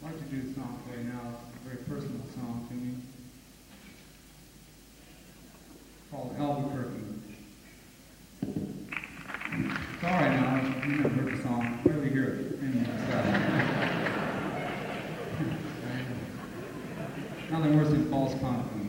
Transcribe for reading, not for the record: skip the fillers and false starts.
I'd like to do the song right now. It's a very personal song to me. Called Albuquerque. It's alright now. You never heard the song. Barely hear it in the sky. Nothing worse than false confidence.